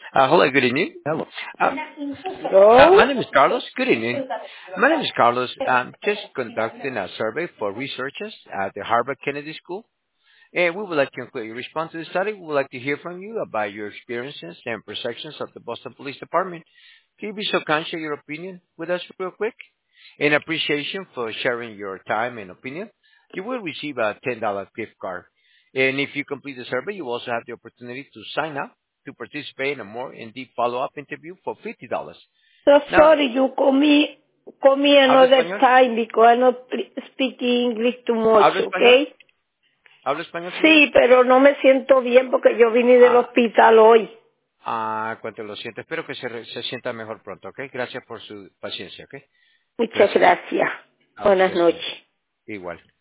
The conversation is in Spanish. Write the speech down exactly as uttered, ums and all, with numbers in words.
Uh, hello, good evening. Hello. Uh, uh, my Hello? name is Carlos. Good evening. My name is Carlos. I'm just conducting a survey for researchers at the Harvard Kennedy School. And we would like to include your response to the study. We would like to hear from you about your experiences and perceptions of the Boston Police Department. Can you be so kind to share your opinion with us real quick? In appreciation for sharing your time and opinion, you will receive a ten dollars gift card. And if you complete the survey, you also have the opportunity to sign up to participate in a more in-depth follow-up interview for fifty dollars. So Now, sorry, you call me, call me ¿habla another español? time because I not pl- speak English too much, ¿Habla español? okay? ¿Habla español, señora? Sí, pero no me siento bien porque yo vine del Ah, hospital hoy. ah, cuánto lo siento. Espero que se, re- se sienta mejor pronto, ¿ok? Gracias por su paciencia, ¿ok? Muchas Gracias. gracias. A Buenas usted, señor. noches. Igual.